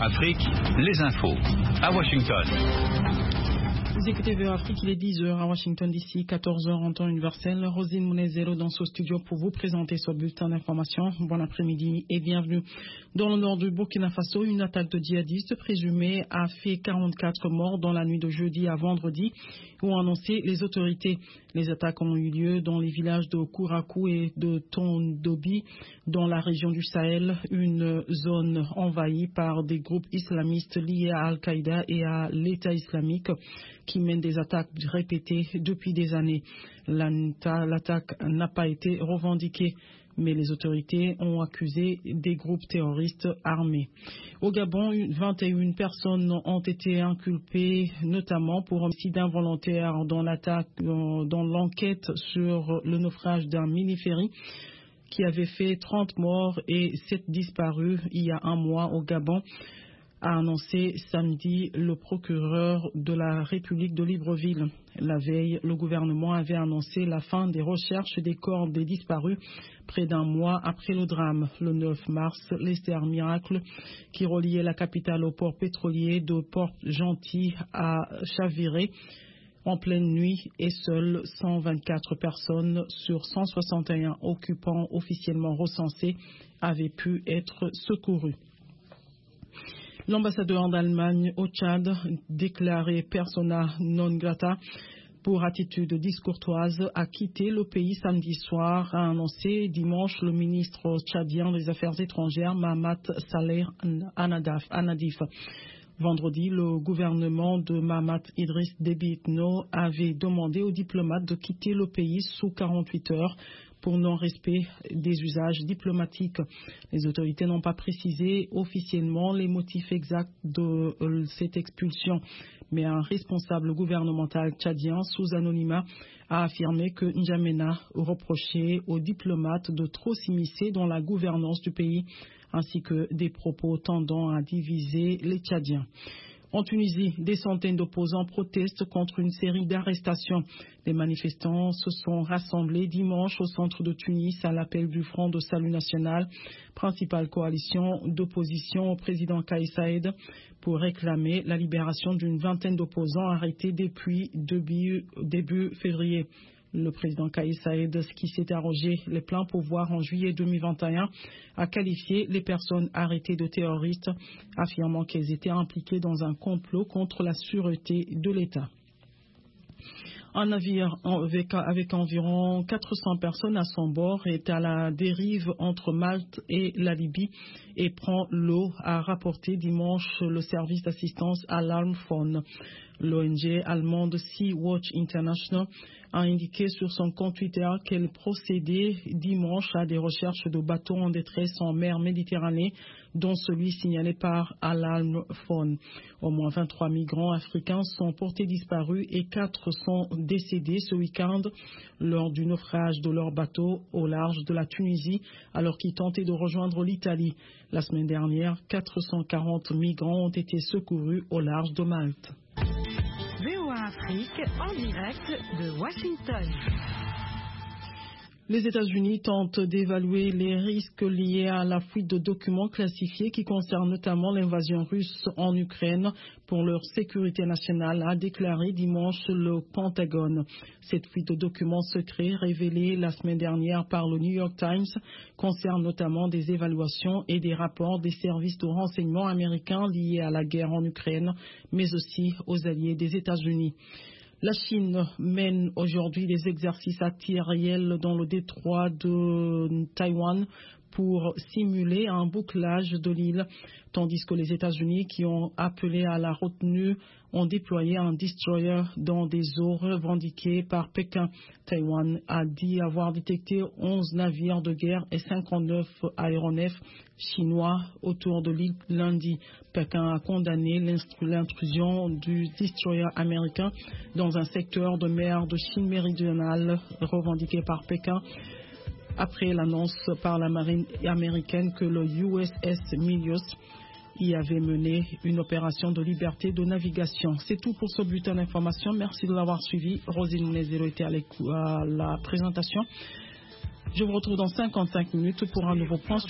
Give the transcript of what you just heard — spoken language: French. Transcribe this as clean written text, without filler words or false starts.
Afrique, les infos à Washington. Vous écoutez VOA Afrique, il est 10h à Washington DC, 14h en temps universel. Rosine Mounezero dans ce studio pour vous présenter ce bulletin d'information. Bon après-midi et bienvenue. Dans le nord du Burkina Faso, une attaque de djihadistes présumée a fait 44 morts dans la nuit de jeudi à vendredi, ont annoncé les autorités. Les attaques ont eu lieu dans les villages de Kourakou et de Tondobi, dans la région du Sahel, une zone envahie par des groupes islamistes liés à Al-Qaïda et à l'État islamique, qui mènent des attaques répétées depuis des années. L'attaque n'a pas été revendiquée, mais les autorités ont accusé des groupes terroristes armés. Au Gabon, 21 personnes ont été inculpées, notamment pour homicide involontaire dans l'enquête sur le naufrage d'un mini-ferry qui avait fait 30 morts et 7 disparus il y a un mois au Gabon, a annoncé samedi le procureur de la République de Libreville. La veille, le gouvernement avait annoncé la fin des recherches des corps des disparus près d'un mois après le drame. Le 9 mars, l'Esther Miracle, qui reliait la capitale au port pétrolier de Port-Gentil, a chaviré en pleine nuit et seules 124 personnes sur 161 occupants officiellement recensés avaient pu être secourues. L'ambassadeur d'Allemagne au Tchad, déclaré persona non grata pour attitude discourtoise, a quitté le pays samedi soir, a annoncé dimanche le ministre tchadien des Affaires étrangères, Mahamat Saleh Anadif. Vendredi, le gouvernement de Mahamat Idriss Déby Itno avait demandé aux diplomates de quitter le pays sous 48 heures pour non-respect des usages diplomatiques. Les autorités n'ont pas précisé officiellement les motifs exacts de cette expulsion, mais un responsable gouvernemental tchadien sous anonymat a affirmé que N'Djamena reprochait aux diplomates de trop s'immiscer dans la gouvernance du pays, ainsi que des propos tendant à diviser les Tchadiens. En Tunisie, des centaines d'opposants protestent contre une série d'arrestations. Les manifestants se sont rassemblés dimanche au centre de Tunis à l'appel du Front de Salut National, principale coalition d'opposition au président Kais Saied, pour réclamer la libération d'une vingtaine d'opposants arrêtés depuis début février. Le président Kais Saied, qui s'est arrogé les pleins pouvoirs en juillet 2021, a qualifié les personnes arrêtées de terroristes, affirmant qu'elles étaient impliquées dans un complot contre la sûreté de l'État. Un navire avec environ 400 personnes à son bord est à la dérive entre Malte et la Libye et prend l'eau, a rapporté dimanche le service d'assistance Alarm Phone. L'ONG allemande Sea Watch International a indiqué sur son compte Twitter qu'elle procédait dimanche à des recherches de bateaux en détresse en mer Méditerranée, dont celui signalé par Alarm Phone. Au moins 23 migrants africains sont portés disparus et 4 sont décédés ce week-end lors du naufrage de leur bateau au large de la Tunisie alors qu'ils tentaient de rejoindre l'Italie. La semaine dernière, 440 migrants ont été secourus au large de Malte. VOA Afrique en direct de Washington. Les États-Unis tentent d'évaluer les risques liés à la fuite de documents classifiés qui concernent notamment l'invasion russe en Ukraine pour leur sécurité nationale, a déclaré dimanche le Pentagone. Cette fuite de documents secrets révélée la semaine dernière par le New York Times concerne notamment des évaluations et des rapports des services de renseignement américains liés à la guerre en Ukraine, mais aussi aux alliés des États-Unis. La Chine mène aujourd'hui des exercices aériens dans le détroit de Taïwan pour simuler un bouclage de l'île, tandis que les États-Unis, qui ont appelé à la retenue, ont déployé un destroyer dans des eaux revendiquées par Pékin. Taïwan a dit avoir détecté 11 navires de guerre et 59 aéronefs chinois autour de l'île lundi. Pékin a condamné l'intrusion du destroyer américain dans un secteur de mer de Chine méridionale revendiqué par Pékin, après l'annonce par la marine américaine que le USS Milius y avait mené une opération de liberté de navigation. C'est tout pour ce bulletin d'information. Merci de l'avoir suivi. Rosine Mounezero était à la présentation. Je vous retrouve dans 55 minutes pour un nouveau point.